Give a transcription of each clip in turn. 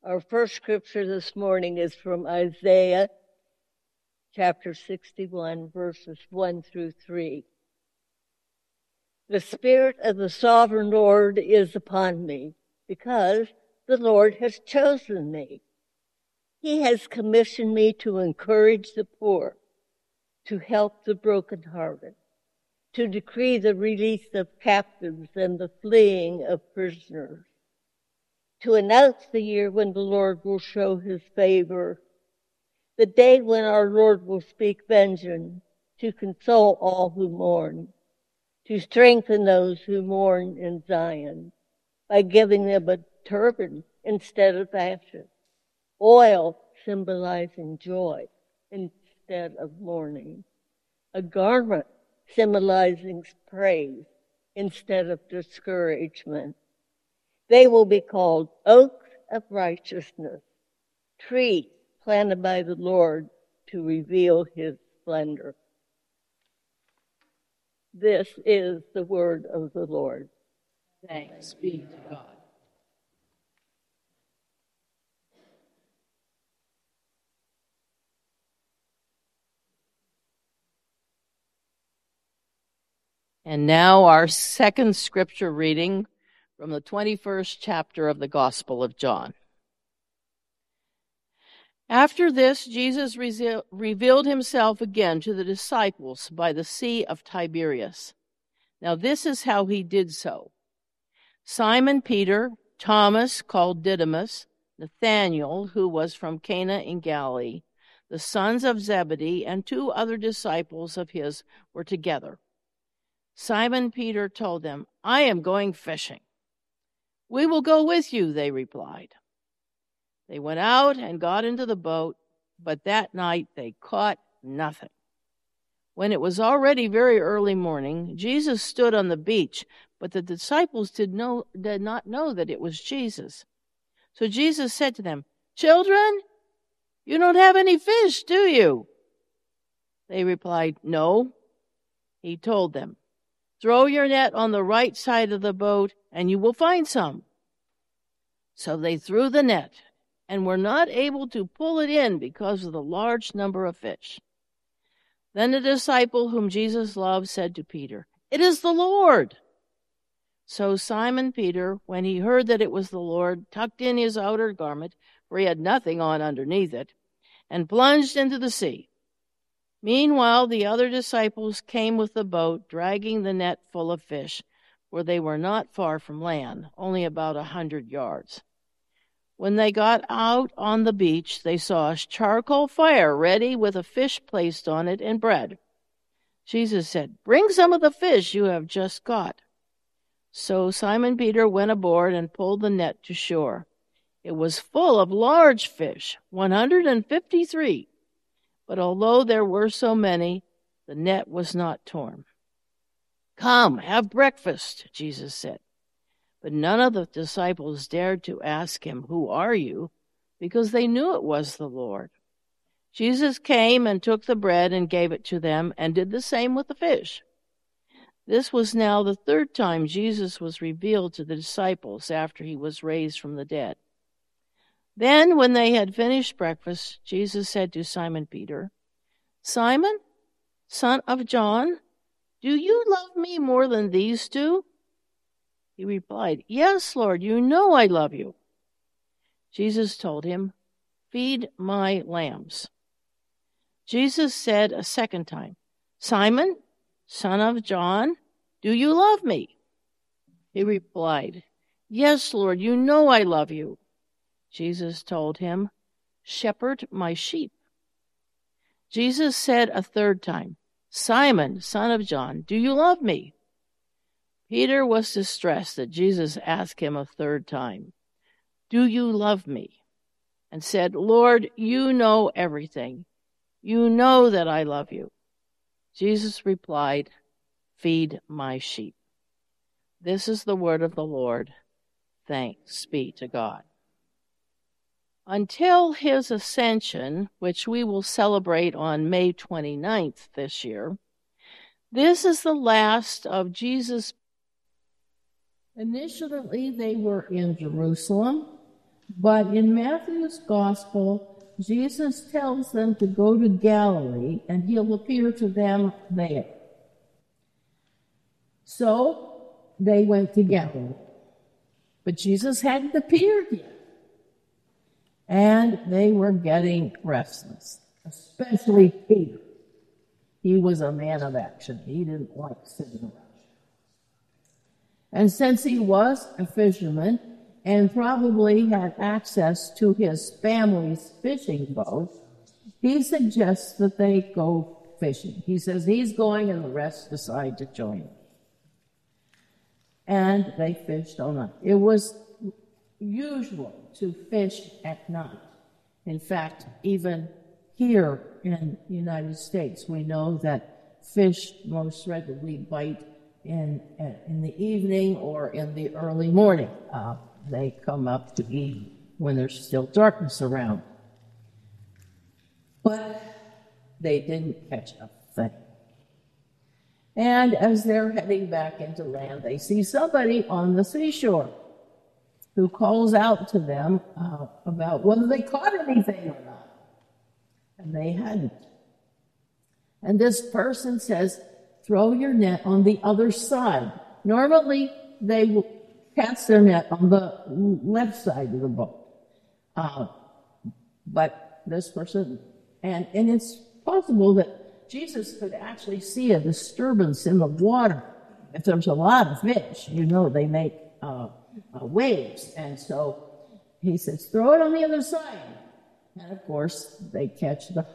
Our first scripture this morning is from Isaiah chapter 61, verses 1 through 3. The Spirit of the Sovereign Lord is upon me, because the Lord has chosen me. He has commissioned me to encourage the poor, to help the brokenhearted, to decree the release of captives and the fleeing of prisoners, to announce the year when the Lord will show his favor, the day when our Lord will speak vengeance, to console all who mourn, to strengthen those who mourn in Zion by giving them a turban instead of ashes, oil symbolizing joy instead of mourning, a garment symbolizing praise instead of discouragement. They will be called oaks of righteousness, trees planted by the Lord to reveal his splendor. This is the word of the Lord. Thanks be to God. And now our second scripture reading from the 21st chapter of the Gospel of John. After this, Jesus revealed himself again to the disciples by the Sea of Tiberias. Now this is how he did so. Simon Peter, Thomas called Didymus, Nathanael, who was from Cana in Galilee, the sons of Zebedee, and 2 other disciples of his were together. Simon Peter told them, "I am going fishing." "We will go with you," they replied. They went out and got into the boat, but that night they caught nothing. When it was already very early morning, Jesus stood on the beach, but the disciples did not know that it was Jesus. So Jesus said to them, "Children, you don't have any fish, do you?" They replied, "No." He told them, "Throw your net on the right side of the boat, and you will find some." So they threw the net, and were not able to pull it in because of the large number of fish. Then the disciple whom Jesus loved said to Peter, "It is the Lord." So Simon Peter, when he heard that it was the Lord, tucked in his outer garment, for he had nothing on underneath it, and plunged into the sea. Meanwhile, the other disciples came with the boat, dragging the net full of fish, for they were not far from land, only about 100 yards. When they got out on the beach, they saw a charcoal fire ready with a fish placed on it and bread. Jesus said, "Bring some of the fish you have just caught." So Simon Peter went aboard and pulled the net to shore. It was full of large fish, 153. But although there were so many, the net was not torn. "Come, have breakfast," Jesus said. But none of the disciples dared to ask him, "Who are you?" because they knew it was the Lord. Jesus came and took the bread and gave it to them, and did the same with the fish. This was now the 3rd time Jesus was revealed to the disciples after he was raised from the dead. Then, when they had finished breakfast, Jesus said to Simon Peter, "Simon, son of John, do you love me more than these 2? He replied, "Yes, Lord, you know I love you." Jesus told him, "Feed my lambs." Jesus said a second time, "Simon, son of John, do you love me?" He replied, "Yes, Lord, you know I love you." Jesus told him, "Shepherd my sheep." Jesus said a 3rd time, "Simon, son of John, do you love me?" Peter was distressed that Jesus asked him a 3rd time, "Do you love me?" and said, "Lord, you know everything. You know that I love you." Jesus replied, "Feed my sheep." This is the word of the Lord. Thanks be to God. Until his ascension, which we will celebrate on May 29th this year, this is the last of Jesus. Initially, they were in Jerusalem, But in Matthew's gospel, Jesus tells them to go to Galilee and he'll appear to them there. So they went to Galilee. But Jesus hadn't appeared yet. And they were getting restless, especially Peter. He was a man of action. He didn't like sitting around. And since he was a fisherman and probably had access to his family's fishing boat, he suggests that they go fishing. He says he's going and the rest decide to join him. And they fished all night. It was usual to fish at night. In fact, even here in the United States, we know that fish most regularly bite in the evening or in the early morning. They come up to eat when there's still darkness around. But they didn't catch a thing. And as they're heading back into land, they see somebody on the seashore who calls out to them about whether they caught anything or not. And they hadn't. And this person says, throw your net on the other side. Normally, they will cast their net on the left side of the boat. But this person, and it's possible that Jesus could actually see a disturbance in the water. If there's a lot of fish, they make waves. And so he says, throw it on the other side. And of course, they catch the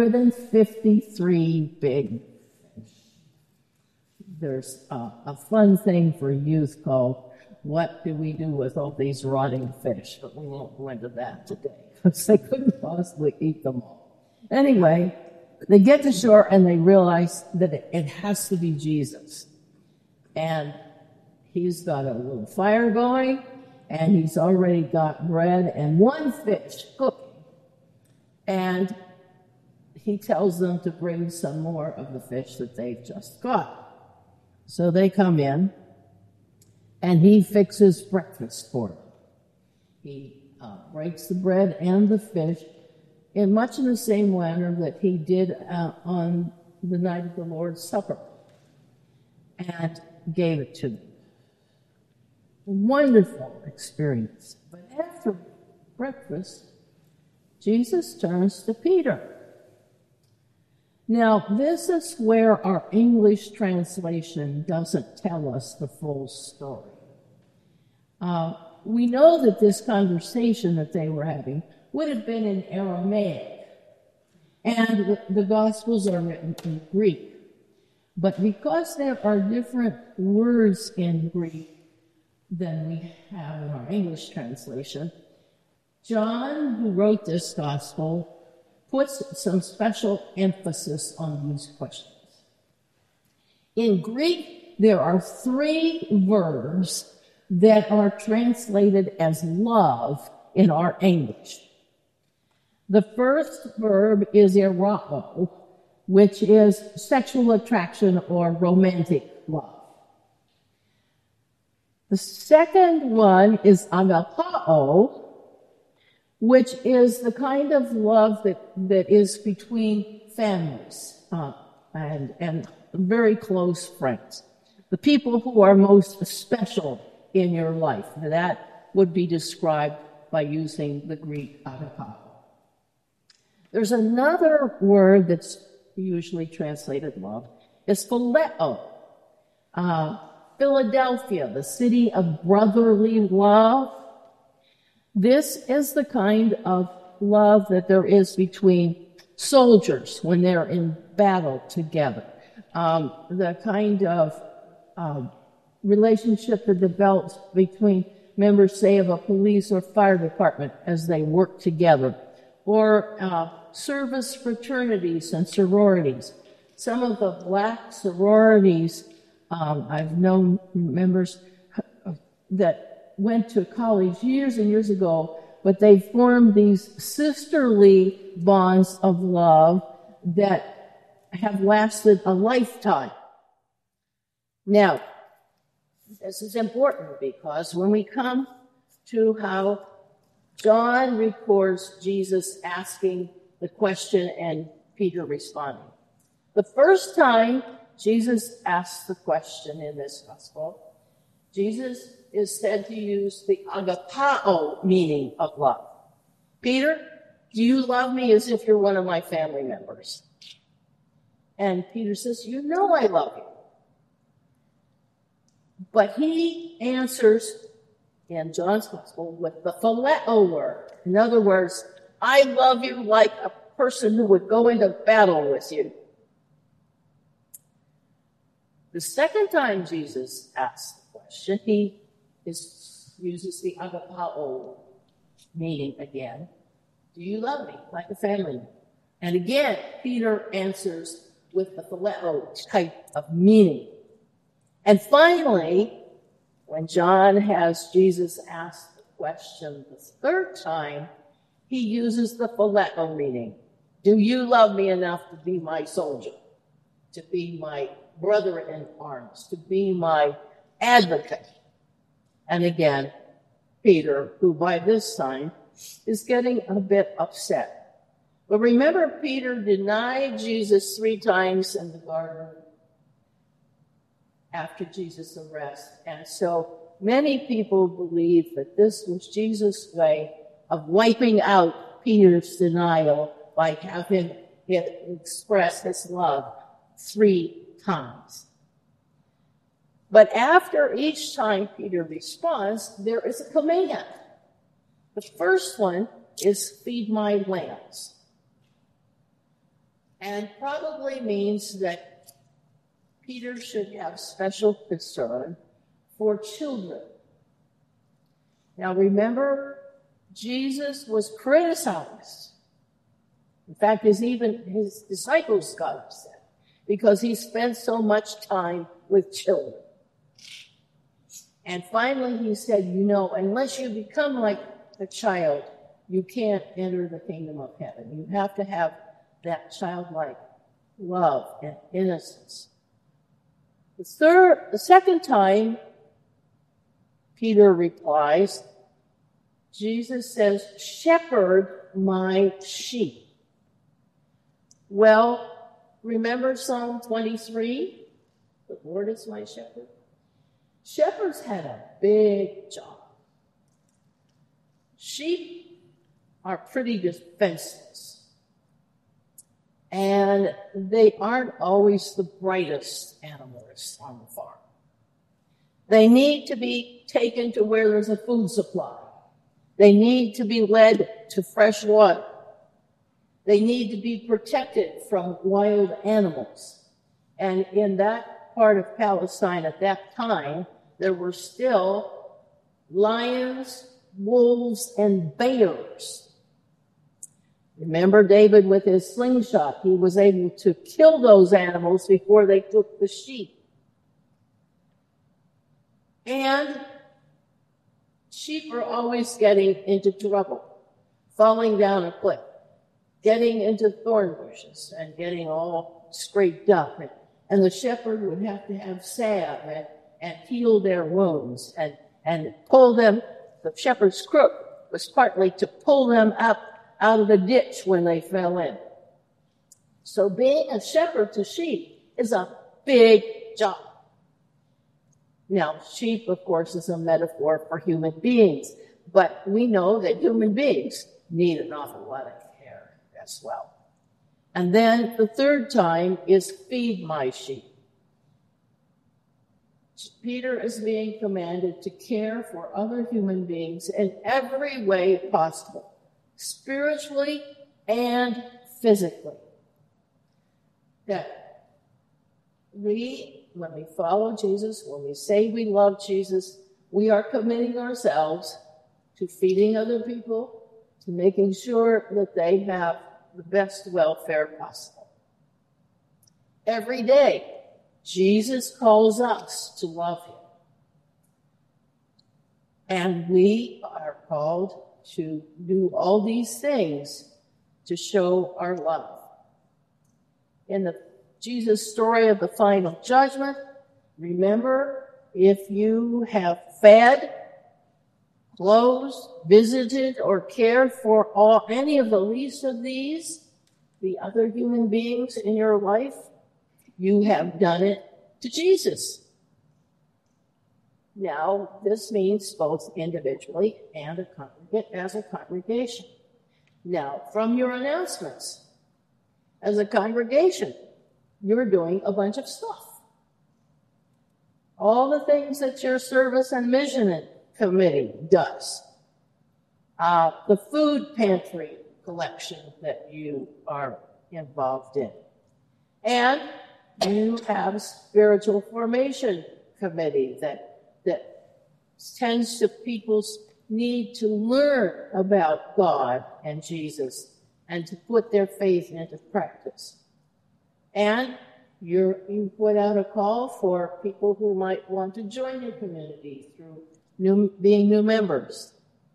153 big fish. There's a fun thing for youth called, what do we do with all these rotting fish? But we won't go into that today, because they couldn't possibly eat them all. Anyway, they get to shore and they realize that it has to be Jesus. And he's got a little fire going, and he's already got bread and one fish cooking. And he tells them to bring some more of the fish that they've just caught. So they come in, and he fixes breakfast for them. He breaks the bread and the fish in much in the same manner that he did on the night of the Lord's Supper, and gave it to them. A wonderful experience. But after breakfast, Jesus turns to Peter. Now, this is where our English translation doesn't tell us the full story. We know that this conversation that they were having would have been in Aramaic, and the Gospels are written in Greek. But because there are different words in Greek than we have in our English translation, John, who wrote this Gospel, puts some special emphasis on these questions. In Greek, there are 3 verbs that are translated as love in our English. The first verb is erao, which is sexual attraction or romantic love. The second one is agapao, which is the kind of love that is between families and very close friends. The people who are most special in your life. That would be described by using the Greek agapao. There's another word that's usually translated love. It's phileo. Philadelphia, the city of brotherly love. This is the kind of love that there is between soldiers when they're in battle together. The kind of relationship that develops between members, say, of a police or fire department as they work together, or service fraternities and sororities. Some of the black sororities, I've known members that went to college years and years ago, but they formed these sisterly bonds of love that have lasted a lifetime. Now, this is important because when we come to how John records Jesus asking the question and Peter responding. The first time Jesus asks the question in this gospel, Jesus is said to use the agapao meaning of love. Peter, do you love me as if you're one of my family members? And Peter says, you know I love you. But he answers in John's gospel with the phileo word. In other words, I love you like a person who would go into battle with you. The second time Jesus asks the question, he uses the agapao meaning again. Do you love me like a family member? And again, Peter answers with the phileo type of meaning. And finally, when John has Jesus ask the question the third time, he uses the phileo meaning. Do you love me enough to be my soldier, to be my brother in arms, to be my advocate? And again, Peter, who by this time is getting a bit upset. But remember, Peter denied Jesus 3 times in the garden after Jesus' arrest. And so many people believe that this was Jesus' way of wiping out Peter's denial by having him express his love 3 times. But after each time Peter responds, there is a command. The first one is feed my lambs. And probably means that Peter should have special concern for children. Now remember, Jesus was criticized. In fact, his disciples got upset because he spent so much time with children. And finally he said, unless you become like a child, you can't enter the kingdom of heaven. You have to have that childlike love and innocence. The second time, Peter replies, Jesus says, shepherd my sheep. Well, remember Psalm 23? The Lord is my shepherd. Shepherds had a big job. Sheep are pretty defenseless. And they aren't always the brightest animals on the farm. They need to be taken to where there's a food supply. They need to be led to fresh water. They need to be protected from wild animals. And in that part of Palestine at that time, there were still lions, wolves, and bears. Remember David with his slingshot. He was able to kill those animals before they took the sheep. And sheep are always getting into trouble, falling down a cliff, getting into thorn bushes, and getting all scraped up. And the shepherd would have to have salve and heal their wounds and pull them. The shepherd's crook was partly to pull them up out of the ditch when they fell in. So being a shepherd to sheep is a big job. Now, sheep, of course, is a metaphor for human beings, but we know that human beings need an awful lot of care as well. And then the third time is feed my sheep. Peter is being commanded to care for other human beings in every way possible, spiritually and physically. That when we follow Jesus, when we say we love Jesus, we are committing ourselves to feeding other people, to making sure that they have the best welfare possible. Every day, Jesus calls us to love him. And we are called to do all these things to show our love. In the Jesus story of the final judgment, remember, if you have fed clothes, visited, or cared for any of the least of these, the other human beings in your life, you have done it to Jesus. Now, this means both individually and as a congregation. Now, from your announcements, as a congregation, you're doing a bunch of stuff. All the things that your service and mission committee does. The food pantry collection that you are involved in. And you have a spiritual formation committee that tends to people's need to learn about God and Jesus and to put their faith into practice. And you put out a call for people who might want to join your community through being new members.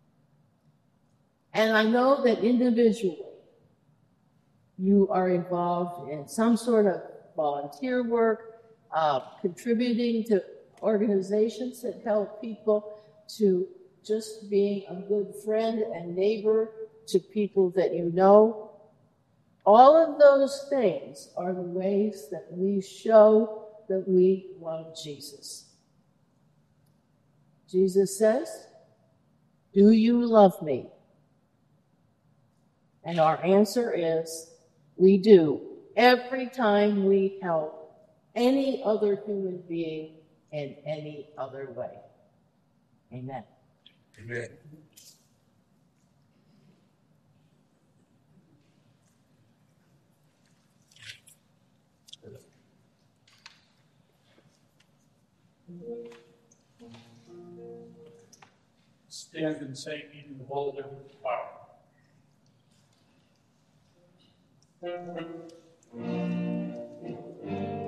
And I know that individually you are involved in some sort of volunteer work, contributing to organizations that help people, to just being a good friend and neighbor to people that you know. All of those things are the ways that we show that we love Jesus. Jesus says, "Do you love me?" And our answer is, we do. Every time we help any other human being in any other way. Amen. Amen. Stand and say, "Meeting the Holy Power."